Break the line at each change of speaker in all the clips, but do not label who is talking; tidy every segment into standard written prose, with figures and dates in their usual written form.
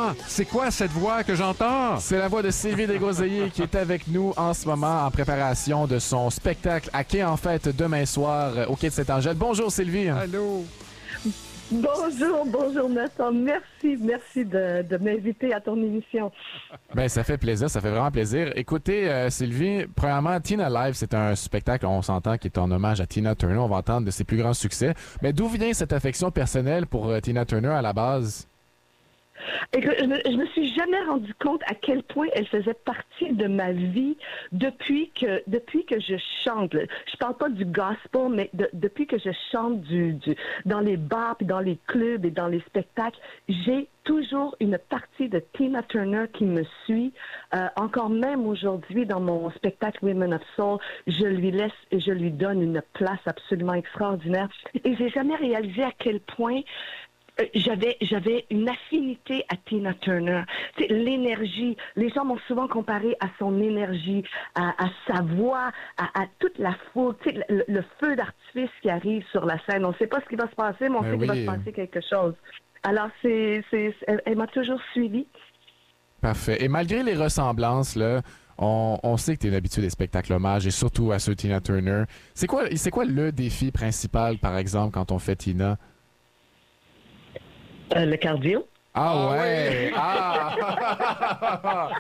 Ah, c'est quoi cette voix que j'entends?
C'est la voix de Sylvie Desgroseilliers qui est avec nous en ce moment en préparation de son spectacle à Quai en Fête demain soir au Quai de Saint-Angèle. Bonjour Sylvie.
Allô?
Bonjour Nathan. Merci de m'inviter à ton émission.
Ben ça fait plaisir, ça fait vraiment plaisir. Écoutez Sylvie, premièrement, Tina Live, c'est un spectacle, on s'entend, qui est en hommage à Tina Turner. On va entendre de ses plus grands succès. Mais d'où vient cette affection personnelle pour Tina Turner à la base?
Écoute, je me suis jamais rendu compte à quel point elle faisait partie de ma vie depuis que je chante. Je parle pas du gospel, mais depuis que je chante dans les bars, puis dans les clubs et dans les spectacles, j'ai toujours une partie de Tina Turner qui me suit. Encore même aujourd'hui, dans mon spectacle Women of Soul, je lui donne une place absolument extraordinaire. Et j'ai jamais réalisé à quel point j'avais une affinité à Tina Turner. T'sais, l'énergie, les gens m'ont souvent comparé à son énergie, à sa voix, à toute la foule, le feu d'artifice qui arrive sur la scène. On ne sait pas ce qui va se passer, mais on sait qu'il va se passer quelque chose. Alors, elle m'a toujours suivie.
Parfait. Et malgré les ressemblances, là, on sait que tu es habitué des spectacles hommages et surtout à ceux de Tina Turner. C'est quoi le défi principal, par exemple, quand on fait Tina?
Le cardio.
Ah ouais! Ah!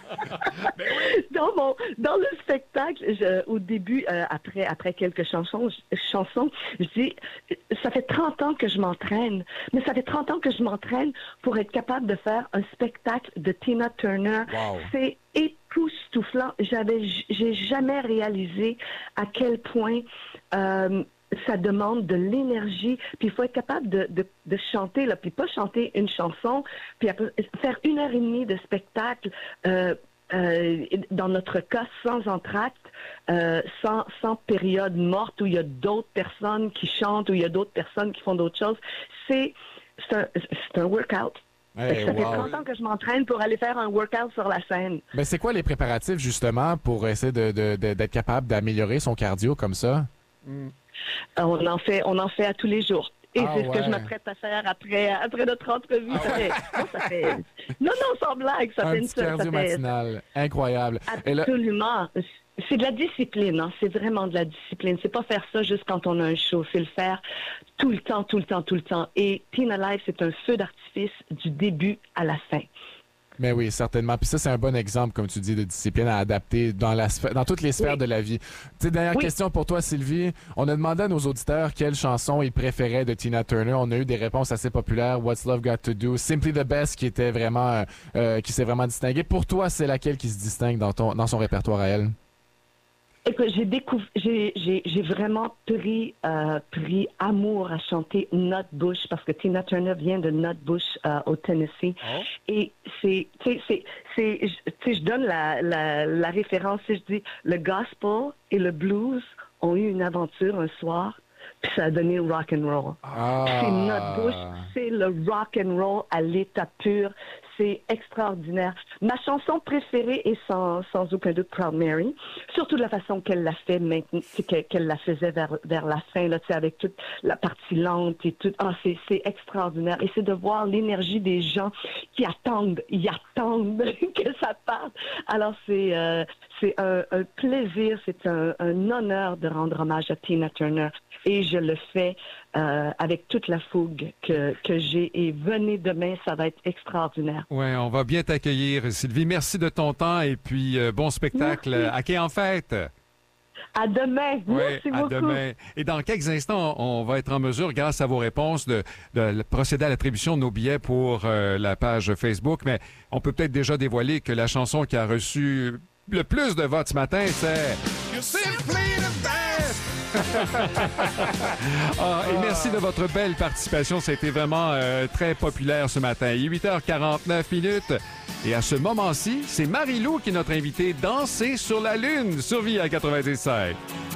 Dans le spectacle, au début, après quelques chansons, je dis, ça fait 30 ans que je m'entraîne, mais ça fait 30 ans que je m'entraîne pour être capable de faire un spectacle de Tina Turner.
Wow.
C'est époustouflant. J'ai jamais réalisé à quel point ça demande de l'énergie, puis il faut être capable de chanter, là, puis pas chanter une chanson, puis après, faire 1h30 de spectacle, dans notre cas, sans entracte, sans période morte où il y a d'autres personnes qui chantent, où il y a d'autres personnes qui font d'autres choses. C'est un workout.
Hey,
ça fait 30 ans que je m'entraîne pour aller faire un workout sur la scène.
Ben, c'est quoi les préparatifs, justement, pour essayer d'être capable d'améliorer son cardio comme ça?
On en fait à tous les jours. Et c'est ce que je
ouais.
m'apprête à faire après notre entrevue. Non, sans blague. Ça
Un
fait
petit cardio matinal. Incroyable.
Absolument. C'est de la discipline. Hein? C'est vraiment de la discipline. C'est pas faire ça juste quand on a un show. C'est le faire tout le temps. Et Tina Live, c'est un feu d'artifice du début à la fin.
Mais oui, certainement. Puis ça, c'est un bon exemple, comme tu dis, de discipline à adapter dans toutes les sphères de la vie. Tu sais, dernière question pour toi, Sylvie. On a demandé à nos auditeurs quelle chanson ils préféraient de Tina Turner. On a eu des réponses assez populaires. What's Love Got to Do? Simply the Best, qui était vraiment, qui s'est vraiment distingué. Pour toi, c'est laquelle qui se distingue dans son répertoire à elle?
Écoute, j'ai vraiment pris amour à chanter Nutbush parce que Tina Turner vient de Nutbush au Tennessee. Oh. Et je donne la référence, si je dis le gospel et le blues ont eu une aventure un soir, puis ça a donné le rock and roll. Ah. C'est Nutbush, c'est le rock and roll à l'état pur. C'est extraordinaire. Ma chanson préférée est sans aucun doute Proud Mary, surtout de la façon qu'elle l'a fait maintenant, qu'elle la faisait vers la fin, là, avec toute la partie lente et tout. Ah, c'est extraordinaire. Et c'est de voir l'énergie des gens qui attendent que ça parte. Alors c'est un plaisir, c'est un honneur de rendre hommage à Tina Turner. Et je le fais avec toute la fougue que j'ai. Et venez demain, ça va être extraordinaire.
Oui, on va bien t'accueillir, Sylvie. Merci de ton temps et puis bon spectacle à Quai en Fête.
À demain. Merci beaucoup.
À demain. Et dans quelques instants, on va être en mesure, grâce à vos réponses, de procéder à l'attribution de nos billets pour la page Facebook. Mais on peut peut-être déjà dévoiler que la chanson qui a reçu le plus de votes ce matin, c'est You're Simply the Best! Et merci de votre belle participation. Ça a été vraiment très populaire ce matin. Il est 8h49. Et à ce moment-ci, c'est Marie-Lou qui est notre invitée Danser sur la Lune sur VIA 97.